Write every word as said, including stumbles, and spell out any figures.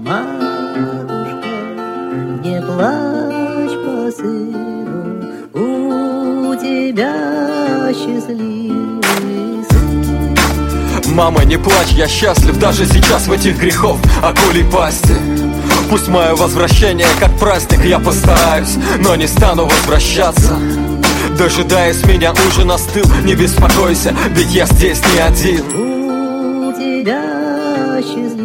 матушка, не плачь по сыну, у тебя счастливый сын. Мама, не плачь, я счастлив даже сейчас в этих грехов акулей пасти. Пусть мое возвращение как праздник, я постараюсь, но не стану возвращаться. Дожидаясь меня, ужин остыл, не беспокойся, ведь я здесь не один. У тебя счастливый